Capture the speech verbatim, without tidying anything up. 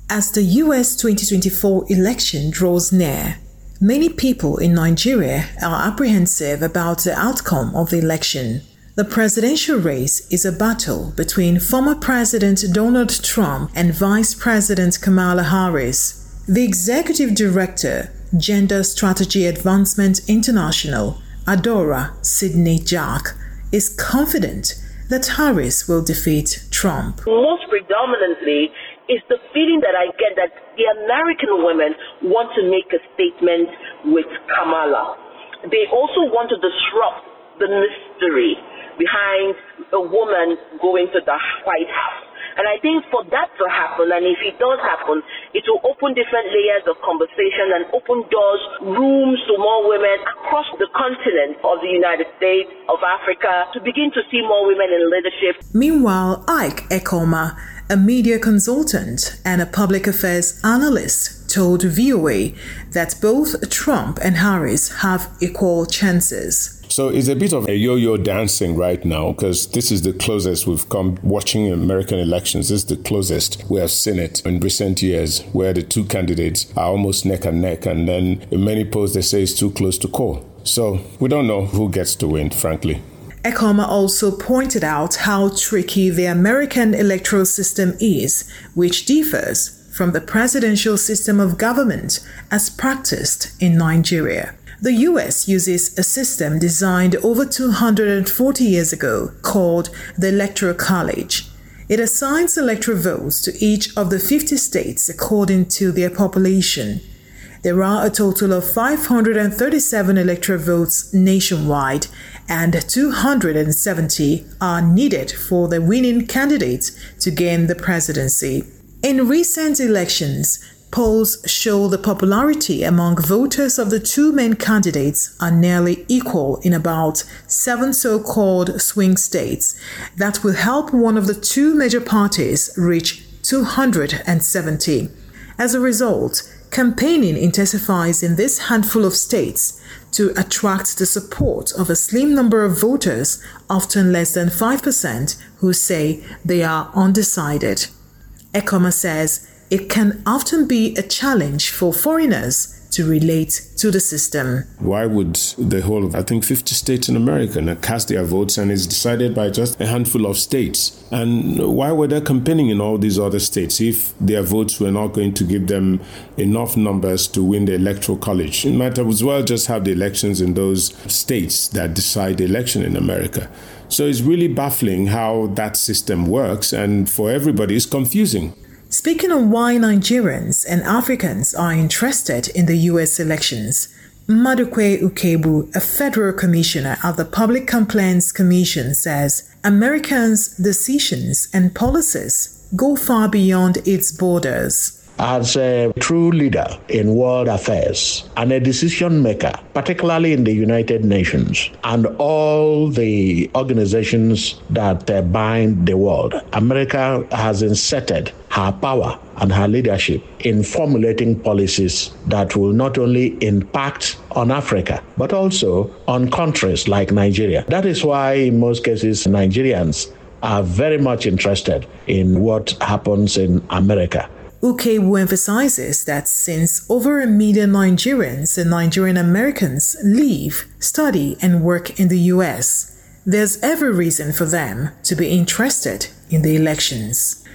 As the U S twenty twenty-four election draws near, many people in Nigeria are apprehensive about the outcome of the election. The presidential race is a battle between former President Donald Trump and Vice President Kamala Harris. The Executive Director, Gender Strategy Advancement International, Adora Sidney Jack, is confident that Harris will defeat Trump. Most predominantly is the feeling that I get that the American women want to make a statement with Kamala. They also want to disrupt the mystery behind a woman going to the White House. And I think for that to happen, and if it does happen, it will open different layers of conversation and open doors, rooms to more women across the continent of the United States, of Africa, to begin to see more women in leadership. Meanwhile, Ike Ekoma, a media consultant and a public affairs analyst, told V O A that both Trump and Harris have equal chances. So it's a bit of a yo-yo dancing right now, because this is the closest we've come watching American elections. This is the closest we have seen it in recent years, where the two candidates are almost neck and neck. And then in many polls, they say it's too close to call. So we don't know who gets to win, frankly. Ekoma also pointed out how tricky the American electoral system is, which differs from the presidential system of government as practiced in Nigeria. The U S uses a system designed over two hundred forty years ago called the Electoral College. It assigns electoral votes to each of the fifty states according to their population. There are a total of five hundred thirty-seven electoral votes nationwide, and two hundred seventy are needed for the winning candidate to gain the presidency. In recent elections, polls show the popularity among voters of the two main candidates are nearly equal in about seven so-called swing states that will help one of the two major parties reach two hundred seventy. As a result, campaigning intensifies in this handful of states to attract the support of a slim number of voters, often less than five percent, who say they are undecided. Ekoma says it can often be a challenge for foreigners to relate to the system. Why would the whole of, I think, fifty states in America now cast their votes, and it's decided by just a handful of states? And why were they campaigning in all these other states if their votes were not going to give them enough numbers to win the Electoral College? It might as well just have the elections in those states that decide the election in America. So it's really baffling how that system works, and for everybody it's confusing. Speaking on why Nigerians and Africans are interested in the U S elections, Madukwe Ukebu, a federal commissioner at the Public Complaints Commission, says Americans' decisions and policies go far beyond its borders. As a true leader in world affairs and a decision maker, particularly in the United Nations and all the organizations that uh, bind the world, America has inserted her power and her leadership in formulating policies that will not only impact on Africa, but also on countries like Nigeria. That is why, in most cases, Nigerians are very much interested in what happens in America. Ukebu emphasizes that since over a million Nigerians and Nigerian Americans live, study, and work in the U S, there's every reason for them to be interested in the elections.